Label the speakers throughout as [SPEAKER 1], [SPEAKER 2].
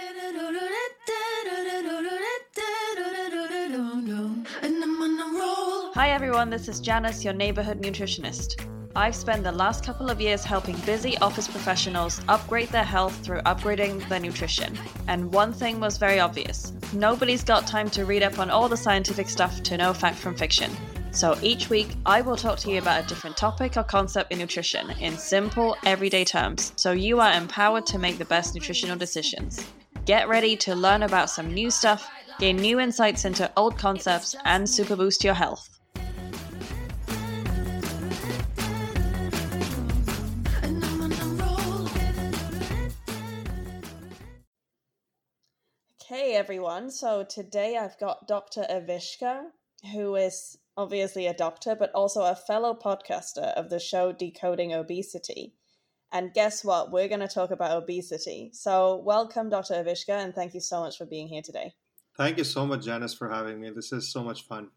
[SPEAKER 1] Hi everyone, this is Janice, your neighborhood nutritionist. I've spent the last couple of years helping busy office professionals upgrade their health through upgrading their nutrition. And one thing was very obvious. Nobody's got time to read up on all the scientific stuff to know fact from fiction. So each week, I will talk to you about a different topic or concept in nutrition in simple, everyday terms, so you are empowered to make the best nutritional decisions. Get ready to learn about some new stuff, gain new insights into old concepts, and super boost your health. Hey everyone, so today I've got Dr. Evishka, who is obviously a doctor, but also a fellow podcaster of the show Decoding Obesity. And guess what? We're going to talk about obesity. So welcome, Dr. Evishka, and thank you so much for being here today.
[SPEAKER 2] Thank you so much, Janice, for having me. This is so much fun.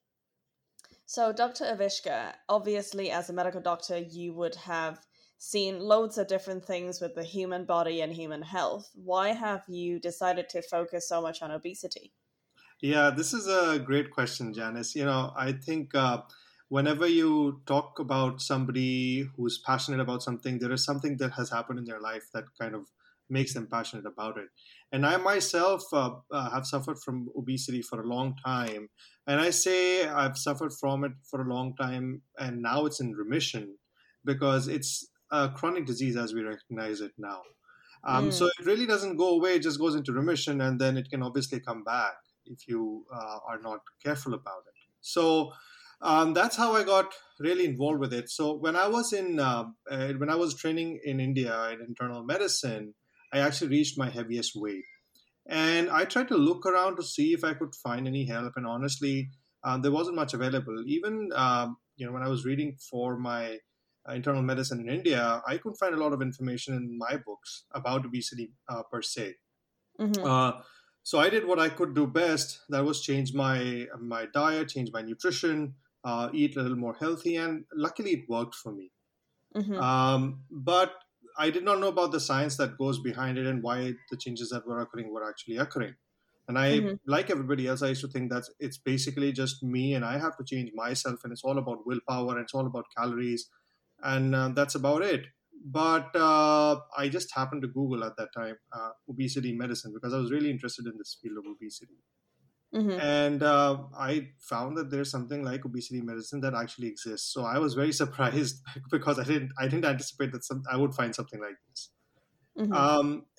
[SPEAKER 1] So Dr. Evishka, obviously as a medical doctor, you would have seen loads of different things with the human body and human health. Why have you decided to focus so much on obesity?
[SPEAKER 2] Yeah, this is a great question, Janice. I think whenever you talk about somebody who's passionate about something, there is something that has happened in their life that kind of makes them passionate about it. And I myself have suffered from obesity for a long time. And I say I've suffered from it for a long time, and now it's in remission because it's a chronic disease as we recognize it now. So it really doesn't go away, it just goes into remission, and then it can obviously come back if you are not careful about it. So that's how I got really involved with it. So when I was when I was training in India in internal medicine, I actually reached my heaviest weight. And I tried to look around to see if I could find any help. And honestly, there wasn't much available. Even when I was reading for my internal medicine in India, I couldn't find a lot of information in my books about obesity per se.
[SPEAKER 1] Mm-hmm.
[SPEAKER 2] So I did what I could do best. That was change my diet, change my nutrition, eat a little more healthy, and luckily it worked for me.
[SPEAKER 1] Mm-hmm.
[SPEAKER 2] But I did not know about the science that goes behind it and why the changes that were occurring were actually occurring. And I,
[SPEAKER 1] Mm-hmm.
[SPEAKER 2] like everybody else, I used to think that it's basically just me and I have to change myself, and it's all about willpower and it's all about calories, and that's about it. But I just happened to Google at that time obesity medicine because I was really interested in this field of obesity.
[SPEAKER 1] Mm-hmm.
[SPEAKER 2] And I found that there's something like obesity medicine that actually exists. So I was very surprised because I didn't anticipate that I would find something like this.
[SPEAKER 1] Mm-hmm.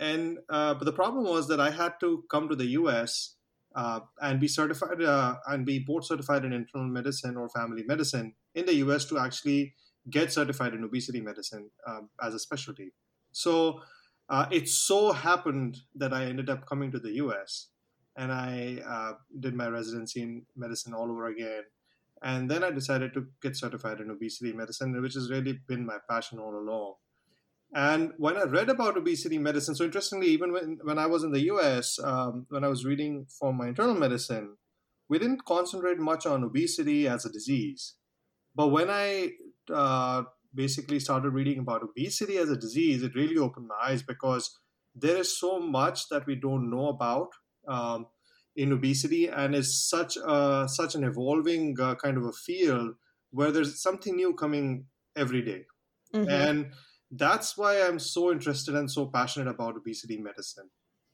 [SPEAKER 2] But the problem was that I had to come to the U.S. And be certified and be board certified in internal medicine or family medicine in the U.S. to actually get certified in obesity medicine as a specialty. So it so happened that I ended up coming to the U.S. and I did my residency in medicine all over again. And then I decided to get certified in obesity medicine, which has really been my passion all along. And when I read about obesity medicine, so interestingly, even when I was in the US, when I was reading for my internal medicine, we didn't concentrate much on obesity as a disease. But when I uh, basically started reading about obesity as a disease, it really opened my eyes because there is so much that we don't know about um, in obesity, and it's such an evolving kind of a field where there's something new coming every day.
[SPEAKER 1] Mm-hmm.
[SPEAKER 2] And that's why I'm so interested and so passionate about obesity medicine.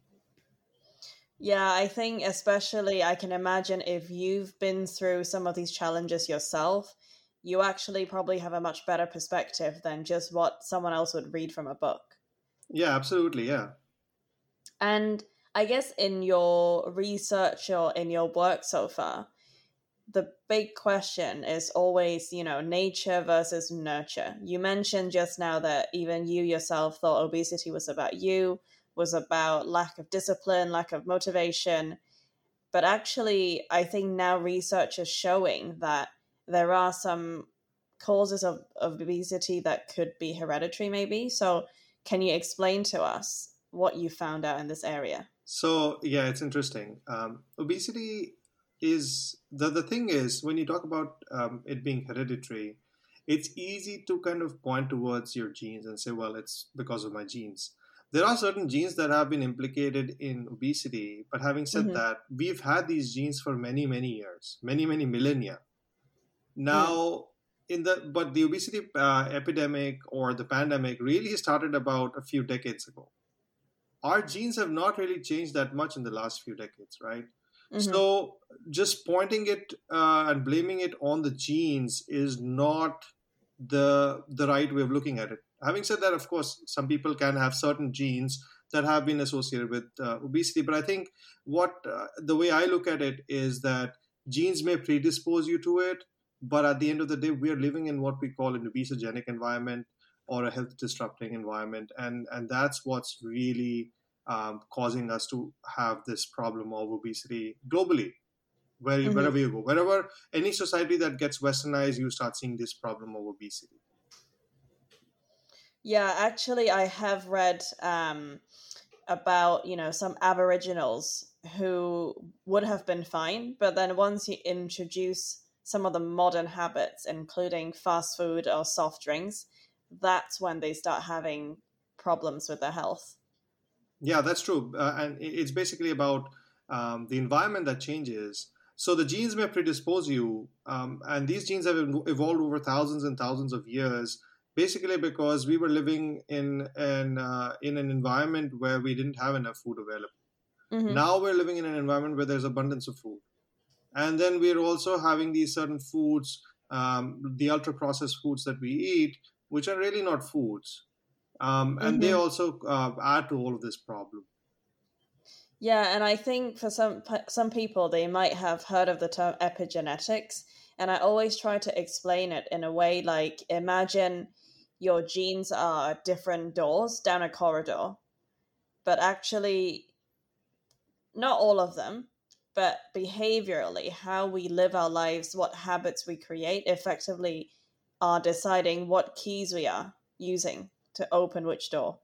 [SPEAKER 1] Yeah, I think especially I can imagine if you've been through some of these challenges yourself, you actually probably have a much better perspective than just what someone else would read from a book.
[SPEAKER 2] Yeah, absolutely. Yeah.
[SPEAKER 1] And I guess in your research or in your work so far, the big question is always, nature versus nurture. You mentioned just now that even you yourself thought obesity was about you, was about lack of discipline, lack of motivation. But actually, I think now research is showing that there are some causes of obesity that could be hereditary, maybe. So, can you explain to us what you found out in this area?
[SPEAKER 2] So yeah, it's interesting. Obesity is the thing is when you talk about it being hereditary, it's easy to kind of point towards your genes and say, well, it's because of my genes. There are certain genes that have been implicated in obesity, but having said
[SPEAKER 1] Mm-hmm.
[SPEAKER 2] that, we've had these genes for many, many years, many, many millennia.
[SPEAKER 1] Mm.
[SPEAKER 2] Now, but the obesity epidemic or the pandemic really started about a few decades ago. Our genes have not really changed that much in the last few decades, right?
[SPEAKER 1] Mm-hmm.
[SPEAKER 2] So just pointing it and blaming it on the genes is not the right way of looking at it. Having said that, of course, some people can have certain genes that have been associated with obesity, but I think what the way I look at it is that genes may predispose you to it, but at the end of the day, we are living in what we call an obesogenic environment or a health disrupting environment, and that's what's really causing us to have this problem of obesity globally.
[SPEAKER 1] Mm-hmm.
[SPEAKER 2] Wherever you go, wherever any society that gets westernized, you start seeing this problem of obesity.
[SPEAKER 1] Yeah, actually, I have read about, some Aboriginals who would have been fine, but then once you introduce some of the modern habits, including fast food or soft drinks, that's when they start having problems with their health.
[SPEAKER 2] Yeah, that's true. And it's basically about the environment that changes. So the genes may predispose you, and these genes have evolved over thousands and thousands of years, basically because we were living in an environment where we didn't have enough food available.
[SPEAKER 1] Mm-hmm.
[SPEAKER 2] Now we're living in an environment where there's abundance of food, and then we're also having these certain foods, the ultra processed foods that we eat, which are really not foods, and they
[SPEAKER 1] Mm-hmm.
[SPEAKER 2] also add to all of this problem.
[SPEAKER 1] Yeah, and I think for some people they might have heard of the term epigenetics, and I always try to explain it in a way like imagine your genes are different doors down a corridor, but actually not all of them, but behaviorally how we live our lives, what habits we create effectively are deciding what keys we are using to open which door.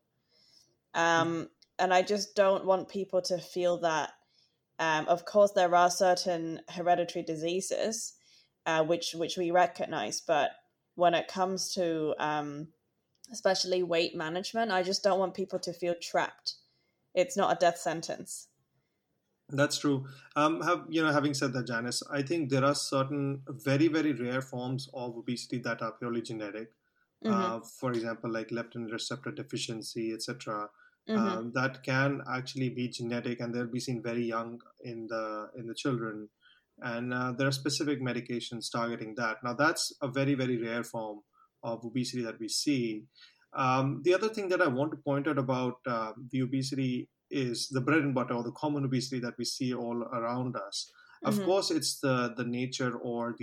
[SPEAKER 1] Um and I just don't want people to feel that of course, there are certain hereditary diseases which we recognize, but when it comes to especially weight management, I just don't want people to feel trapped. It's not a death sentence.
[SPEAKER 2] That's true. Having said that, Janice, I think there are certain very, very rare forms of obesity that are purely genetic.
[SPEAKER 1] Mm-hmm.
[SPEAKER 2] For example, like leptin receptor deficiency, etc.
[SPEAKER 1] Mm-hmm.
[SPEAKER 2] That can actually be genetic, and they'll be seen very young in the children. And there are specific medications targeting that. Now, that's a very, very rare form of obesity that we see. The other thing that I want to point out about the obesity is the bread and butter or the common obesity that we see all around us. Of
[SPEAKER 1] Mm-hmm.
[SPEAKER 2] course, it's the nature or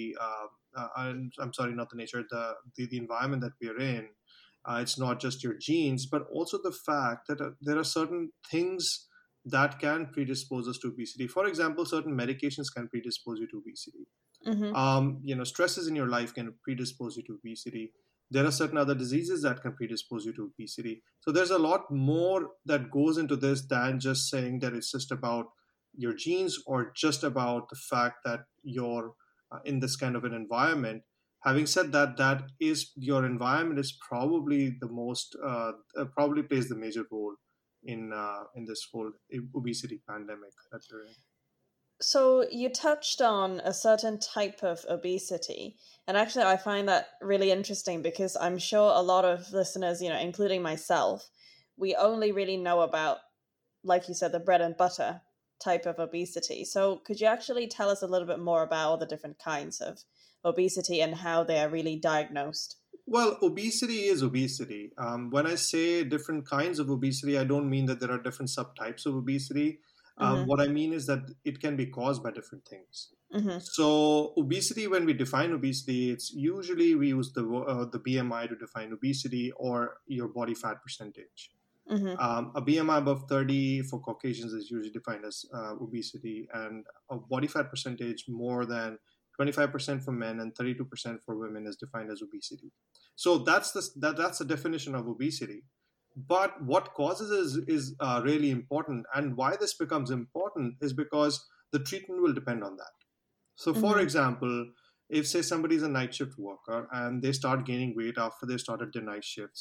[SPEAKER 2] I'm sorry, not the nature, the environment that we're in. It's not just your genes, but also the fact that there are certain things that can predispose us to obesity. For example, certain medications can predispose you to obesity.
[SPEAKER 1] Mm-hmm.
[SPEAKER 2] Stresses in your life can predispose you to obesity. There are certain other diseases that can predispose you to obesity. So there's a lot more that goes into this than just saying that it's just about your genes or just about the fact that you're in this kind of an environment. Having said that, that is your environment is probably the most probably plays the major role in this whole obesity pandemic that we're in.
[SPEAKER 1] So you touched on a certain type of obesity, and actually I find that really interesting because I'm sure a lot of listeners, including myself, we only really know about, like you said, the bread and butter type of obesity. So could you actually tell us a little bit more about all the different kinds of obesity and how they are really diagnosed?
[SPEAKER 2] Well, obesity is obesity. When I say different kinds of obesity, I don't mean that there are different subtypes of obesity.
[SPEAKER 1] Mm-hmm.
[SPEAKER 2] What I mean is that it can be caused by different things.
[SPEAKER 1] Mm-hmm.
[SPEAKER 2] So, obesity, when we define obesity, it's usually we use the BMI to define obesity or your body fat percentage.
[SPEAKER 1] Mm-hmm.
[SPEAKER 2] A BMI above 30 for Caucasians is usually defined as obesity, and a body fat percentage more than 25% for men and 32% for women is defined as obesity. So that's the definition of obesity. But what causes is really important, and why this becomes important is because the treatment will depend on that. So, for
[SPEAKER 1] Mm-hmm.
[SPEAKER 2] example, if say somebody is a night shift worker and they start gaining weight after they started their night shifts,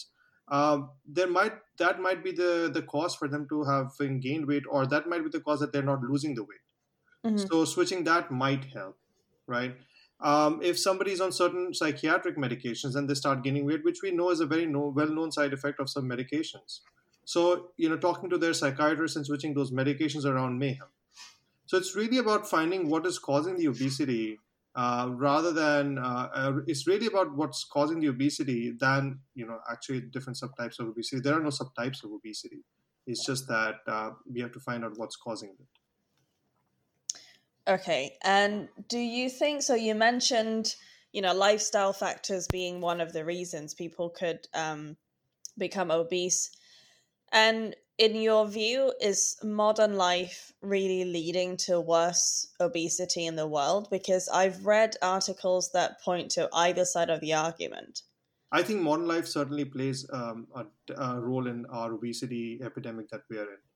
[SPEAKER 2] that might be the cause for them to have gained weight, or that might be the cause that they're not losing the weight.
[SPEAKER 1] Hmm.
[SPEAKER 2] So switching that might help, right? If somebody's on certain psychiatric medications and they start gaining weight, which we know is a very well-known side effect of some medications, so talking to their psychiatrist and switching those medications around may help. So it's really about finding what is causing the obesity, rather than it's really about what's causing the obesity than actually different subtypes of obesity. There are no subtypes of obesity. It's just that we have to find out what's causing it.
[SPEAKER 1] Okay. And do you think so? You mentioned, lifestyle factors being one of the reasons people could become obese. And in your view, is modern life really leading to worse obesity in the world? Because I've read articles that point to either side of the argument.
[SPEAKER 2] I think modern life certainly plays a role in our obesity epidemic that we are in.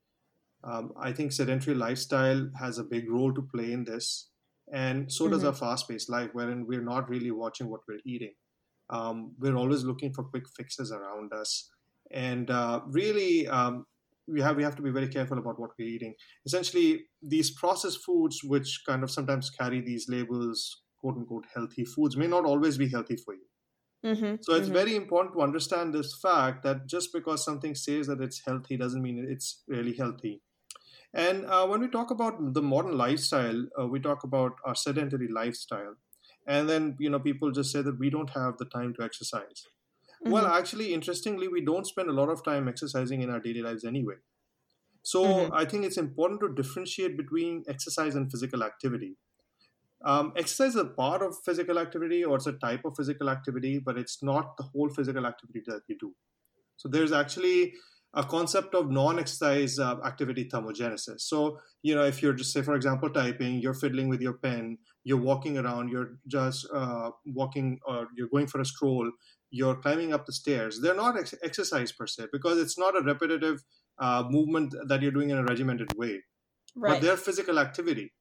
[SPEAKER 2] I think sedentary lifestyle has a big role to play in this, and so does
[SPEAKER 1] Hmm.
[SPEAKER 2] our fast-paced life, wherein we're not really watching what we're eating. We're always looking for quick fixes around us, and really, we have to be very careful about what we're eating. Essentially, these processed foods, which kind of sometimes carry these labels, "quote unquote" healthy foods, may not always be healthy for you.
[SPEAKER 1] Hmm.
[SPEAKER 2] So it's
[SPEAKER 1] Hmm.
[SPEAKER 2] very important to understand this fact that just because something says that it's healthy doesn't mean it's really healthy. And when we talk about the modern lifestyle, we talk about our sedentary lifestyle. And then, people just say that we don't have the time to exercise. Well,
[SPEAKER 1] Hmm.
[SPEAKER 2] actually, interestingly, we don't spend a lot of time exercising in our daily lives anyway. So
[SPEAKER 1] Hmm.
[SPEAKER 2] I think it's important to differentiate between exercise and physical activity. Exercise is a part of physical activity, or it's a type of physical activity, but it's not the whole physical activity that we do. So there's actually a concept of non-exercise activity thermogenesis. So, if you're just, say, for example, typing, you're fiddling with your pen, you're walking around, you're just walking, or you're going for a stroll, you're climbing up the stairs. They're not exercise per se, because it's not a repetitive movement that you're doing in a regimented way, but
[SPEAKER 1] Right.
[SPEAKER 2] they're physical activity.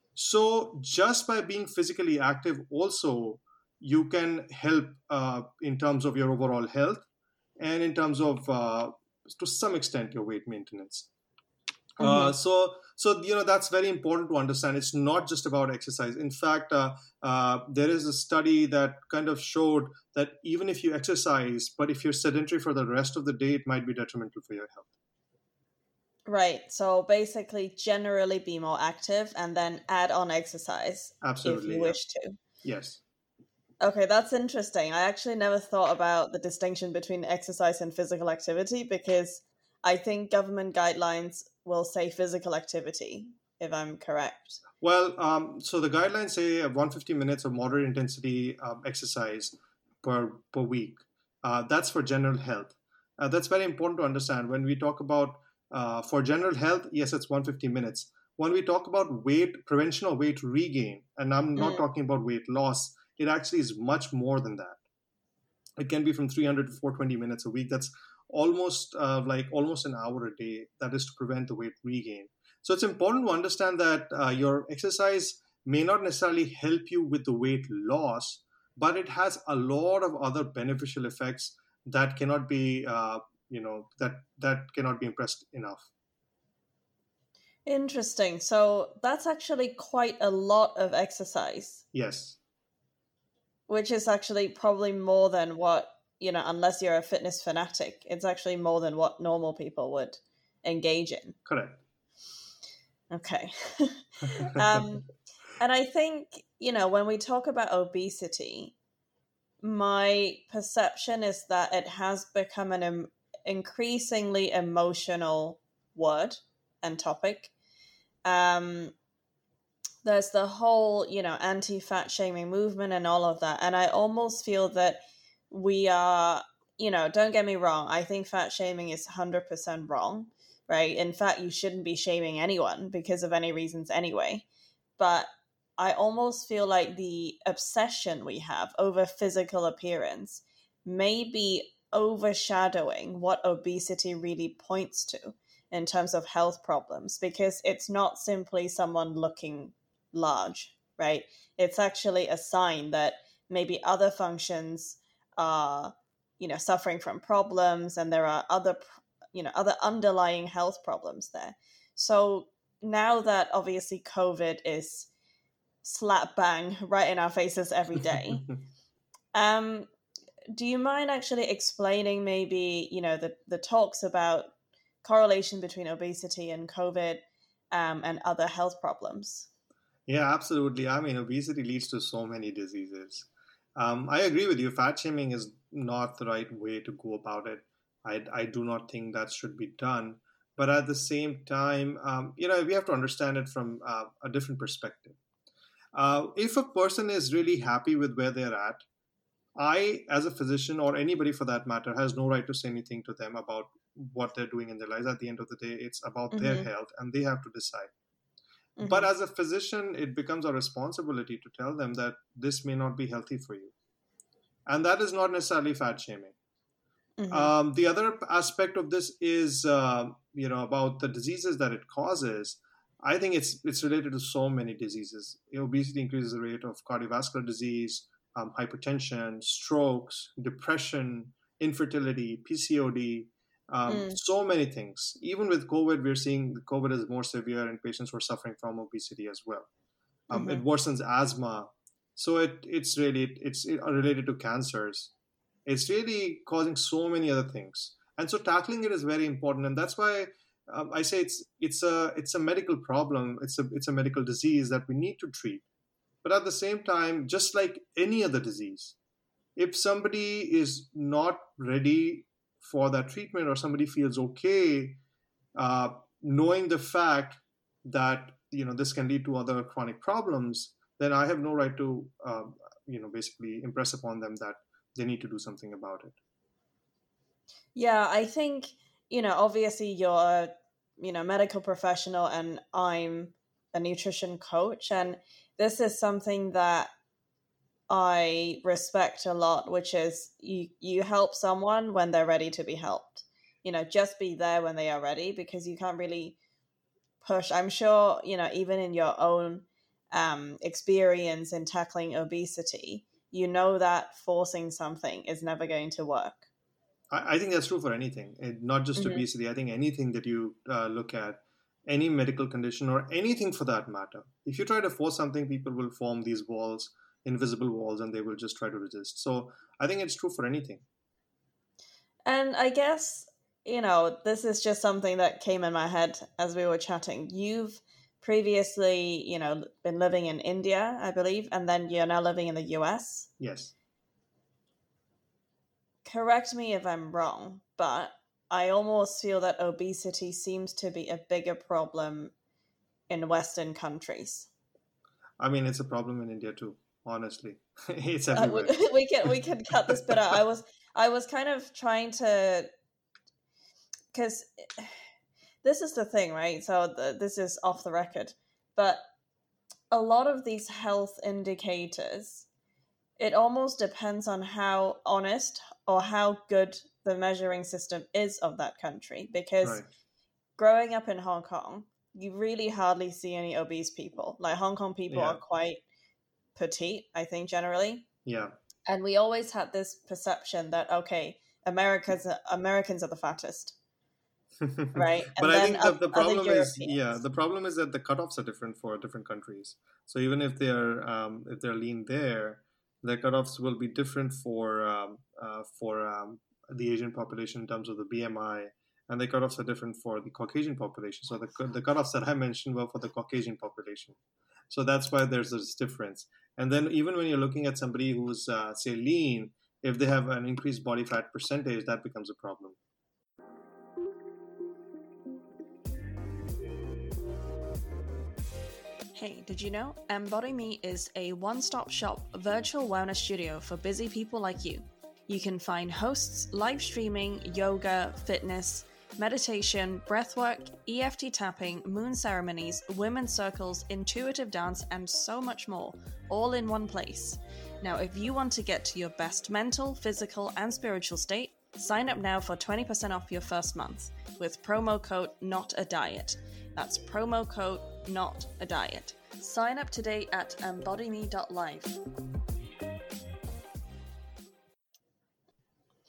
[SPEAKER 2] So just by being physically active, also, you can help in terms of your overall health, and in terms of, to some extent, your weight maintenance.
[SPEAKER 1] Hmm.
[SPEAKER 2] So that's very important to understand. It's not just about exercise. In fact, there is a study that kind of showed that even if you exercise, but if you're sedentary for the rest of the day, it might be detrimental for your health.
[SPEAKER 1] Right. So basically, generally be more active and then add on exercise if you
[SPEAKER 2] Absolutely, yeah.
[SPEAKER 1] wish to.
[SPEAKER 2] Yes.
[SPEAKER 1] Okay, that's interesting. I actually never thought about the distinction between exercise and physical activity because I think government guidelines will say physical activity, if I'm correct.
[SPEAKER 2] Well, so the guidelines say 150 minutes of moderate intensity exercise per week. That's for general health. That's very important to understand. When we talk about, for general health, yes, it's 150 minutes. When we talk about weight prevention or weight regain, and I'm not
[SPEAKER 1] Mm.
[SPEAKER 2] talking about weight loss, it actually is much more than that. It can be from 300 to 420 minutes a week. That's almost an hour a day. That is to prevent the weight regain. So it's important to understand that your exercise may not necessarily help you with the weight loss, but it has a lot of other beneficial effects that cannot be that cannot be impressed enough.
[SPEAKER 1] Interesting. So that's actually quite a lot of exercise,
[SPEAKER 2] Yes,
[SPEAKER 1] which is actually probably more than what, unless you're a fitness fanatic, it's actually more than what normal people would engage in.
[SPEAKER 2] correct.
[SPEAKER 1] Okay. um, and I think, when we talk about obesity, my perception is that it has become an increasingly emotional word and topic. Um, there's the whole, anti-fat shaming movement and all of that. And I almost feel that we are, don't get me wrong, I think fat shaming is 100% wrong, right? In fact, you shouldn't be shaming anyone because of any reasons anyway. But I almost feel like the obsession we have over physical appearance may be overshadowing what obesity really points to in terms of health problems, because it's not simply someone looking large, right? It's actually a sign that maybe other functions are, suffering from problems, and there are other underlying health problems there. So now that obviously COVID is slap bang right in our faces every day, do you mind actually explaining maybe, the talks about correlation between obesity and COVID and other health problems?
[SPEAKER 2] Yeah, absolutely. I mean, obesity leads to so many diseases. I agree with you. Fat shaming is not the right way to go about it. I do not think that should be done. But at the same time, we have to understand it from a different perspective. If a person is really happy with where they're at, I, as a physician, or anybody for that matter, has no right to say anything to them about what they're doing in their lives. At the end of the day, it's about their health, and they have to decide. But as a physician, it becomes our responsibility to tell them that this may not be healthy for you. And that is not necessarily fat shaming. The other aspect of this is, about the diseases that it causes. I think it's related to so many diseases. Obesity increases the rate of cardiovascular disease, hypertension, strokes, depression, infertility, PCOD, so many things. Even with COVID, we're seeing COVID is more severe in patients who are suffering from obesity as well. It worsens asthma. So it's related to cancers. It's really causing so many other things. And so tackling it is very important. And that's why I say it's a medical problem. It's a medical disease that we need to treat. But at the same time, just like any other disease, if somebody is not ready for that treatment, or somebody feels okay, knowing the fact that this can lead to other chronic problems, then I have no right to basically impress upon them that they need to do something about it.
[SPEAKER 1] Yeah, I think obviously you're a medical professional, and I'm a nutrition coach, and this is something that I respect a lot, which is you help someone when they're ready to be helped. Just be there when they are ready, because you can't really push. I'm sure, even in your own experience in tackling obesity, that forcing something is never going to work.
[SPEAKER 2] I think that's true for anything, not just obesity. I think anything that you look at, any medical condition or anything for that matter, if you try to force something, people will form these walls, invisible walls, and they will just try to resist. So I think it's true for anything.
[SPEAKER 1] And I guess, this is just something that came in my head as we were chatting. You've previously, been living in India, I believe, and then you're now living in the US.
[SPEAKER 2] Yes.
[SPEAKER 1] Correct me if I'm wrong, but I almost feel that obesity seems to be a bigger problem in Western countries.
[SPEAKER 2] I mean, it's a problem in India too, honestly. It's everywhere.
[SPEAKER 1] We can cut this bit out. I was kind of trying to, because this is the thing, right? So this is off the record, but a lot of these health indicators, it almost depends on how honest or how good the measuring system is of that country. Because growing up in Hong Kong, you really hardly see any obese people. Like, Hong Kong people are quite petite, I think, generally.
[SPEAKER 2] Yeah.
[SPEAKER 1] And we always had this perception that, okay, Americans are the fattest. Right.
[SPEAKER 2] But I think the problem is, the problem is that the cutoffs are different for different countries. So even if they're lean there, the cutoffs will be different for the Asian population in terms of the BMI, and the cutoffs are different for the Caucasian population. So the cutoffs that I mentioned were for the Caucasian population. So that's why there's this difference. And then even when you're looking at somebody who's, say, lean, if they have an increased body fat percentage, that becomes a problem.
[SPEAKER 1] Hey, did you know Embody Me is a one-stop shop virtual wellness studio for busy people like you? You can find hosts, live streaming, yoga, fitness, meditation, breathwork, EFT tapping, moon ceremonies, women's circles, intuitive dance, and so much more, all in one place. Now, if you want to get to your best mental, physical, and spiritual state, sign up now for 20% off your first month with promo code NOTADIET. That's promo code NOTADIET. Sign up today at embodyme.life.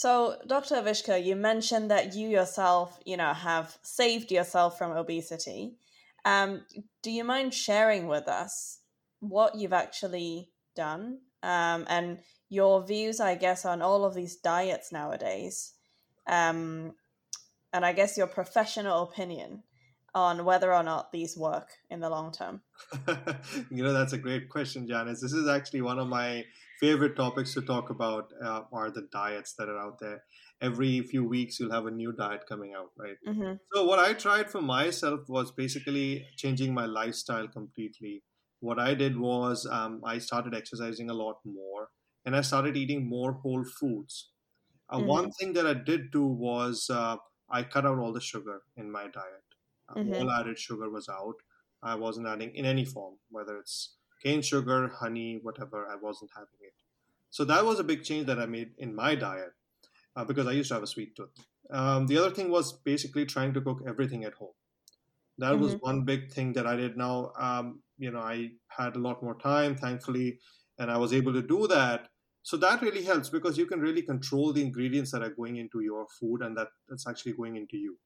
[SPEAKER 1] So, Dr. Avishka, you mentioned that you yourself, have saved yourself from obesity. Um, do you mind sharing with us what you've actually done, and your views, I guess, on all of these diets nowadays? Um, and I guess your professional opinion on whether or not these work in the long term.
[SPEAKER 2] That's a great question, Janice. This is actually one of my favorite topics to talk about, are the diets that are out there. Every few weeks, you'll have a new diet coming out, right?
[SPEAKER 1] Mm-hmm.
[SPEAKER 2] So, what I tried for myself was basically changing my lifestyle completely. What I did was I started exercising a lot more and I started eating more whole foods.
[SPEAKER 1] Mm-hmm.
[SPEAKER 2] One thing that I did do was I cut out all the sugar in my diet.
[SPEAKER 1] Mm-hmm.
[SPEAKER 2] All added sugar was out. I wasn't adding in any form, whether it's cane sugar, honey, whatever, I wasn't having it. So that was a big change that I made in my diet because I used to have a sweet tooth. The other thing was basically trying to cook everything at home. That was
[SPEAKER 1] Mm-hmm.
[SPEAKER 2] one big thing that I did. Now, I had a lot more time, thankfully, and I was able to do that. So that really helps because you can really control the ingredients that are going into your food and that's actually going into you.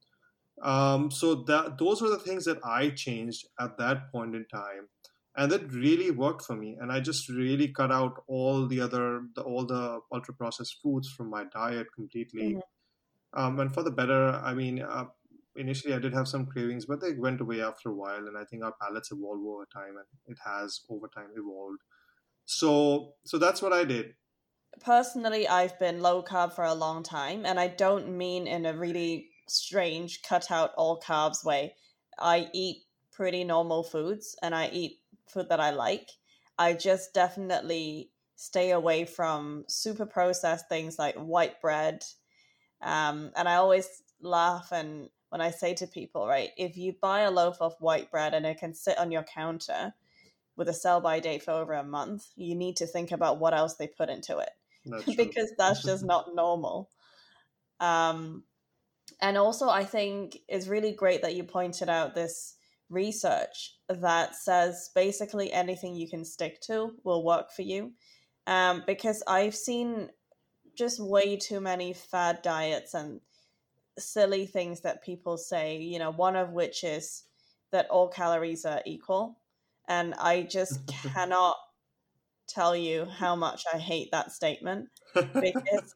[SPEAKER 2] So that those were the things that I changed at that point in time, and that really worked for me. And I just really cut out all the ultra processed foods from my diet completely.
[SPEAKER 1] Mm-hmm.
[SPEAKER 2] And for the better, I mean, initially I did have some cravings, but they went away after a while. And I think our palates evolve over time, and it has over time evolved. So that's what I did.
[SPEAKER 1] Personally, I've been low carb for a long time, and I don't mean in a really strange cut out all carbs way. I eat pretty normal foods and I eat food that I like. I just definitely stay away from super processed things like white bread. And I always laugh and when I say to people, right, if you buy a loaf of white bread and it can sit on your counter with a sell by date for over a month, you need to think about what else they put into it
[SPEAKER 2] That's true.
[SPEAKER 1] because that's just not normal. Um, and also, I think it's really great that you pointed out this research that says basically anything you can stick to will work for you. Because I've seen just way too many fad diets and silly things that people say, one of which is that all calories are equal. And I just cannot tell you how much I hate that statement because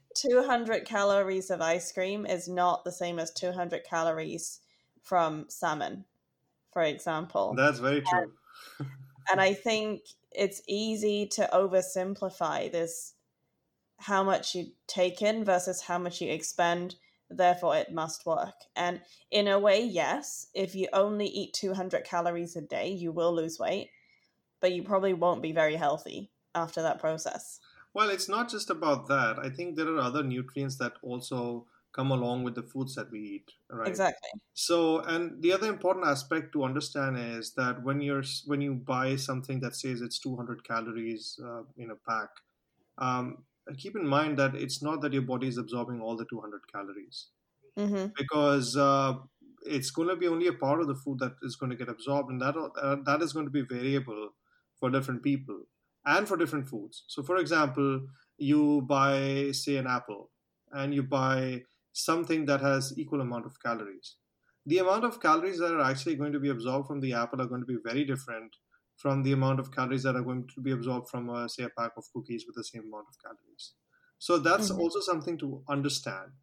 [SPEAKER 1] 200 calories of ice cream is not the same as 200 calories from salmon, for example.
[SPEAKER 2] That's very true.
[SPEAKER 1] And I think it's easy to oversimplify this how much you take in versus how much you expend, therefore it must work. And in a way, yes, if you only eat 200 calories a day, you will lose weight, but you probably won't be very healthy after that process.
[SPEAKER 2] Well, it's not just about that. I think there are other nutrients that also come along with the foods that we eat, right?
[SPEAKER 1] Exactly.
[SPEAKER 2] So, and the other important aspect to understand is that when you buy something that says it's 200 calories in a pack, um, keep in mind that it's not that your body is absorbing all the 200 calories
[SPEAKER 1] Mm-hmm.
[SPEAKER 2] because it's going to be only a part of the food that is going to get absorbed, and that is going to be variable for different people and for different foods. So, for example, you buy, say, an apple, and you buy something that has equal amount of calories. The amount of calories that are actually going to be absorbed from the apple are going to be very different from the amount of calories that are going to be absorbed from, say, a pack of cookies with the same amount of calories. So that's
[SPEAKER 1] Mm-hmm.
[SPEAKER 2] also something to understand.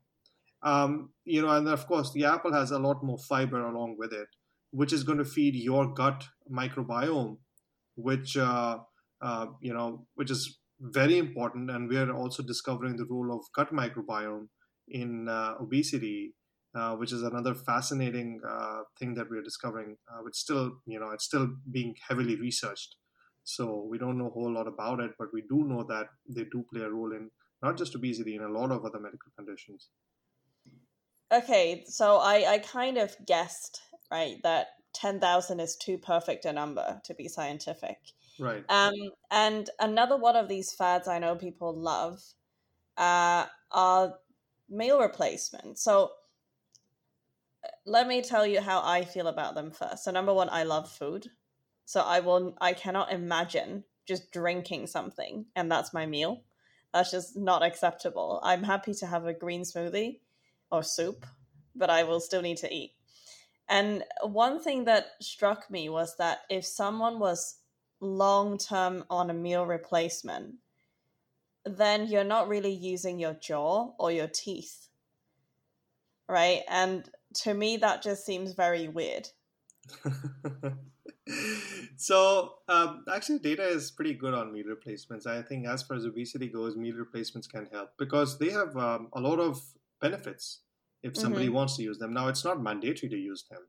[SPEAKER 2] And of course, the apple has a lot more fiber along with it, which is going to feed your gut microbiome, which which is very important. And we are also discovering the role of gut microbiome in obesity, which is another fascinating thing that we are discovering. Which still, it's still being heavily researched. So we don't know a whole lot about it, but we do know that they do play a role in not just obesity, in a lot of other medical conditions.
[SPEAKER 1] Okay, so I kind of guessed, right, that 10,000 is too perfect a number to be scientific.
[SPEAKER 2] Right.
[SPEAKER 1] And another one of these fads I know people love are meal replacements. So let me tell you how I feel about them first. So number one, I love food. So I cannot imagine just drinking something and that's my meal. That's just not acceptable. I'm happy to have a green smoothie or soup, but I will still need to eat. And one thing that struck me was that if someone was long term on a meal replacement, then you're not really using your jaw or your teeth, right? And to me, that just seems very weird.
[SPEAKER 2] So actually data is pretty good on meal replacements. I think as far as obesity goes, meal replacements can help because they have a lot of benefits if somebody wants to use them. Now it's not mandatory to use them.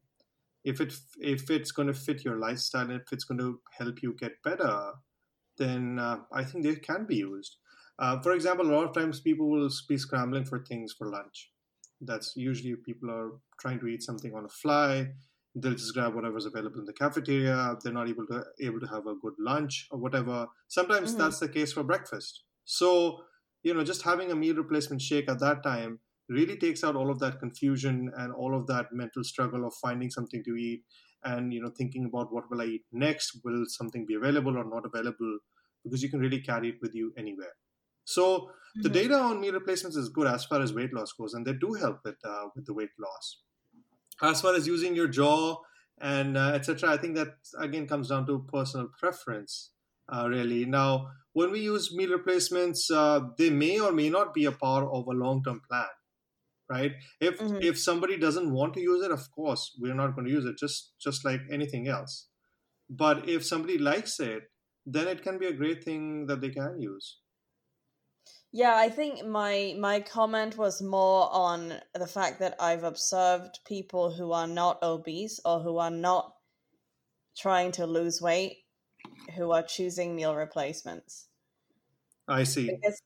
[SPEAKER 2] If it's going to fit your lifestyle, if it's going to help you get better, then I think they can be used. For example, a lot of times people will be scrambling for things for lunch. That's usually people are trying to eat something on a fly. They'll just grab whatever's available in the cafeteria. They're not able to have a good lunch or whatever. Sometimes that's the case for breakfast. So, just having a meal replacement shake at that time really takes out all of that confusion and all of that mental struggle of finding something to eat and thinking about what will I eat next. Will something be available or not available? Because you can really carry it with you anywhere. So the data on meal replacements is good as far as weight loss goes, and they do help with the weight loss. As far as using your jaw and etc., I think that again comes down to personal preference, really. Now, when we use meal replacements, they may or may not be a part of a long-term plan, right? If somebody doesn't want to use it, of course, we're not going to use it, just like anything else. But if somebody likes it, then it can be a great thing that they can use.
[SPEAKER 1] Yeah, I think my comment was more on the fact that I've observed people who are not obese or who are not trying to lose weight who are choosing meal replacements.
[SPEAKER 2] I see.
[SPEAKER 1] Because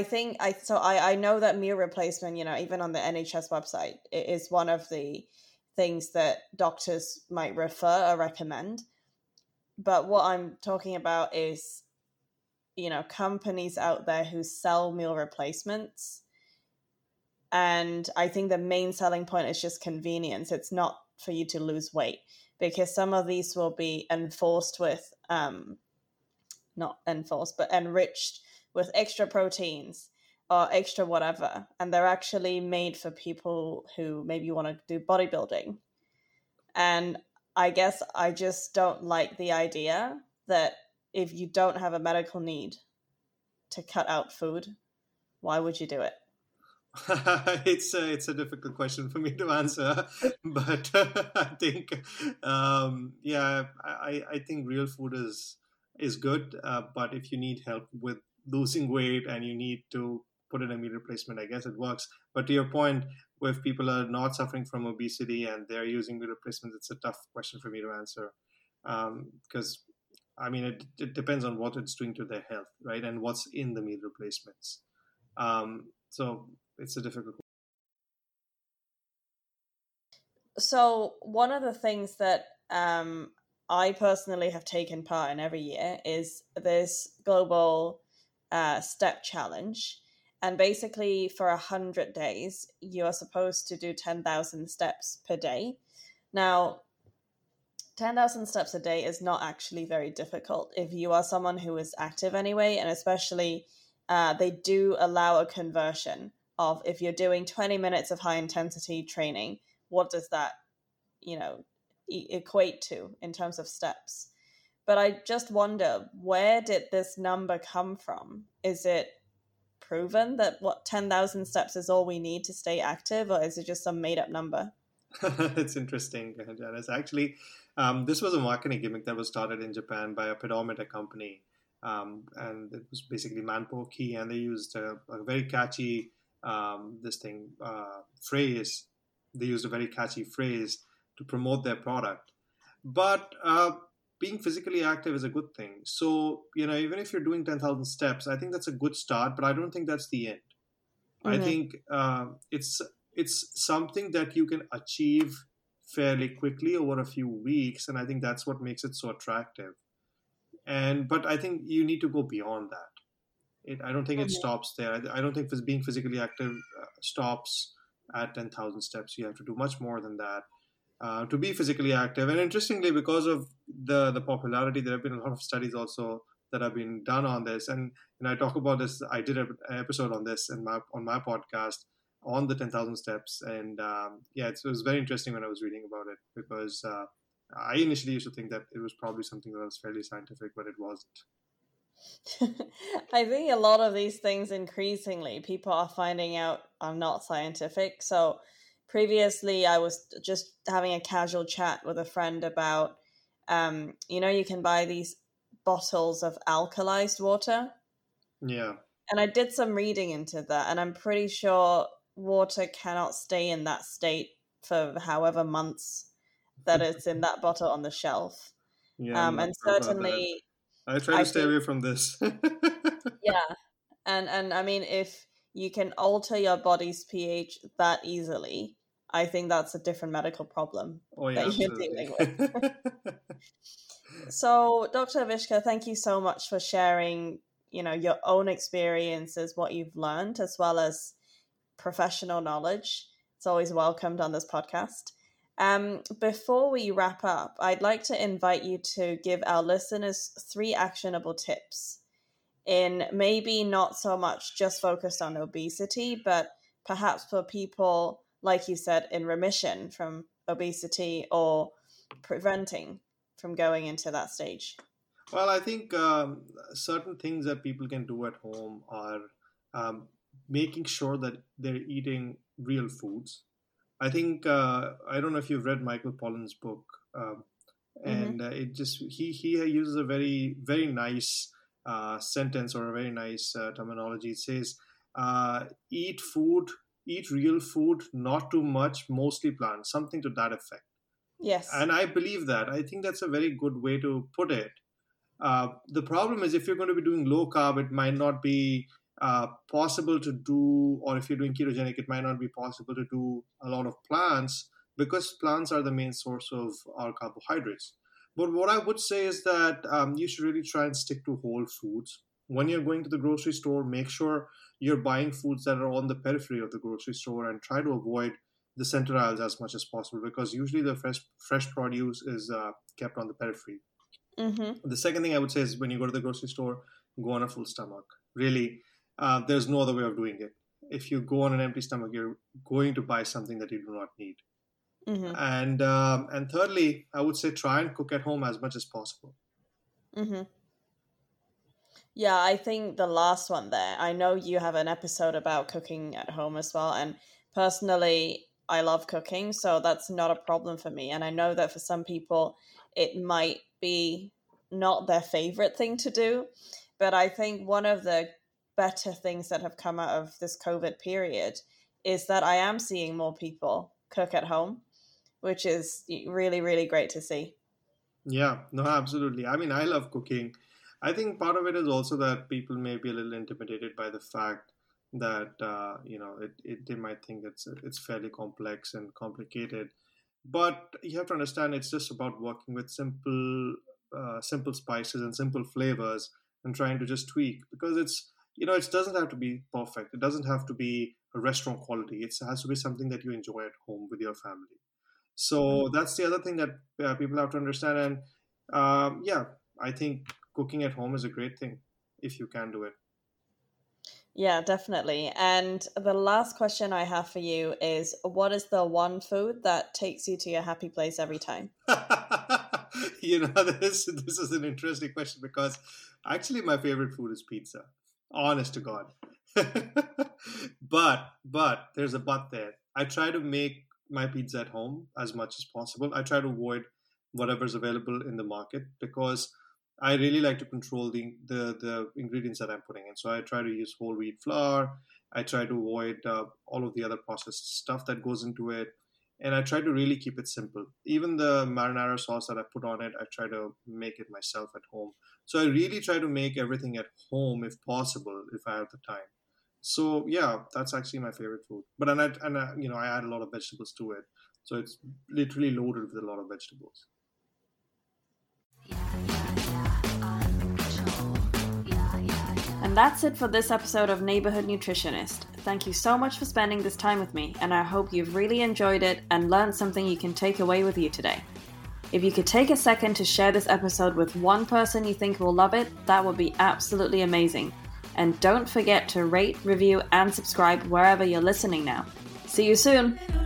[SPEAKER 1] I know that meal replacement, even on the NHS website, it is one of the things that doctors might refer or recommend. But what I'm talking about is companies out there who sell meal replacements. And I think the main selling point is just convenience. It's not for you to lose weight because some of these will be enforced with, not enforced, but enriched with extra proteins or extra whatever. And they're actually made for people who maybe want to do bodybuilding. And I guess I just don't like the idea that if you don't have a medical need to cut out food, why would you do it?
[SPEAKER 2] It's a difficult question for me to answer, but I think I think real food is good, but if you need help with losing weight and you need to put in a meal replacement, I guess it works. But to your point, if people are not suffering from obesity and they're using meal replacements, it's a tough question for me to answer, because I mean it depends on what it's doing to their health, right, and what's in the meal replacements. So it's a difficult.
[SPEAKER 1] So one of the things that I personally have taken part in every year is this global step challenge. And basically for 100 days, you are supposed to do 10,000 steps per day. Now, 10,000 steps a day is not actually very difficult if you are someone who is active anyway, and especially they do allow a conversion of if you're doing 20 minutes of high intensity training, what does that, equate to in terms of steps? But I just wonder, where did this number come from? Is it proven that 10,000 steps is all we need to stay active, or is it just some made up number?
[SPEAKER 2] It's interesting, Janice. Actually, this was a marketing gimmick that was started in Japan by a pedometer company. And it was basically Manpoki, and they used a very catchy phrase. They used a very catchy phrase to promote their product. But being physically active is a good thing. So even if you're doing 10,000 steps, I think that's a good start. But I don't think that's the end. I think it's something that you can achieve fairly quickly over a few weeks, and I think that's what makes it so attractive. But I think you need to go beyond that. I don't think it stops there. I don't think being physically active stops at 10,000 steps. You have to do much more than that to be physically active. And interestingly, because of the popularity, there have been a lot of studies also that have been done on this. And I talk about this. I did an episode on this on my podcast on the 10,000 steps. And it was very interesting when I was reading about it, because I initially used to think that it was probably something that was fairly scientific, but it wasn't.
[SPEAKER 1] I think a lot of these things increasingly people are finding out are not scientific. So previously I was just having a casual chat with a friend about, you can buy these bottles of alkalized water.
[SPEAKER 2] Yeah.
[SPEAKER 1] And I did some reading into that, and I'm pretty sure water cannot stay in that state for however months that it's in that bottle on the shelf.
[SPEAKER 2] Yeah,
[SPEAKER 1] and certainly
[SPEAKER 2] I try to stay away from this.
[SPEAKER 1] Yeah. And I mean, if you can alter your body's pH that easily, I think that's a different medical problem that you're dealing with. So, Dr. Avishkar, thank you so much for sharing, your own experiences, what you've learned, as well as professional knowledge. It's always welcomed on this podcast. Before we wrap up, I'd like to invite you to give our listeners 3 actionable tips in maybe not so much just focused on obesity, but perhaps for people, like you said, in remission from obesity or preventing from going into that stage.
[SPEAKER 2] Well, I think certain things that people can do at home are making sure that they're eating real foods. I think, I don't know if you've read Michael Pollan's book, and he uses a very, very nice sentence, or a very nice terminology. It says, eat real food, not too much, mostly plants, something to that effect.
[SPEAKER 1] Yes.
[SPEAKER 2] And I believe that. I think that's a very good way to put it. The problem is, if you're going to be doing low carb, it might not be possible to do, or if you're doing ketogenic, it might not be possible to do a lot of plants, because plants are the main source of our carbohydrates. But what I would say is that you should really try and stick to whole foods. When you're going to the grocery store, make sure you're buying foods that are on the periphery of the grocery store, and try to avoid the center aisles as much as possible, because usually the fresh produce is kept on the periphery. Mm-hmm. The second thing I would say is, when you go to the grocery store, go on a full stomach. Really, there's no other way of doing it. If you go on an empty stomach, you're going to buy something that you do not need. Mm-hmm. And thirdly, I would say try and cook at home as much as possible.
[SPEAKER 1] Mm-hmm. Yeah, I think the last one there, I know you have an episode about cooking at home as well. And personally, I love cooking, so that's not a problem for me. And I know that for some people, it might be not their favorite thing to do. But I think one of the better things that have come out of this COVID period is that I am seeing more people cook at home, which is really, really great to see. Yeah,
[SPEAKER 2] no, absolutely. I mean, I love cooking. I think part of it is also that people may be a little intimidated by the fact that, they might think it's fairly complex and complicated. But you have to understand, it's just about working with simple spices and simple flavors, and trying to just tweak, because it doesn't have to be perfect. It doesn't have to be a restaurant quality. It has to be something that you enjoy at home with your family. So that's the other thing that people have to understand. And I think cooking at home is a great thing if you can do it.
[SPEAKER 1] Yeah, definitely. And the last question I have for you is, what is the one food that takes you to your happy place every time?
[SPEAKER 2] This is an interesting question, because actually my favorite food is pizza. Honest to God. But there's a but there. I try to make my pizza at home as much as possible. I try to avoid whatever's available in the market, because I really like to control the ingredients that I'm putting in. So I try to use whole wheat flour. I try to avoid all of the other processed stuff that goes into it. And I try to really keep it simple. Even the marinara sauce that I put on it, I try to make it myself at home. So I really try to make everything at home if possible, if I have the time. So yeah, that's actually my favorite food. But I add a lot of vegetables to it. So it's literally loaded with a lot of vegetables.
[SPEAKER 1] And that's it for this episode of Neighborhood Nutritionist. Thank you so much for spending this time with me, and I hope you've really enjoyed it and learned something you can take away with you today. If you could take a second to share this episode with one person you think will love it, that would be absolutely amazing. And don't forget to rate, review, and subscribe wherever you're listening now. See you soon!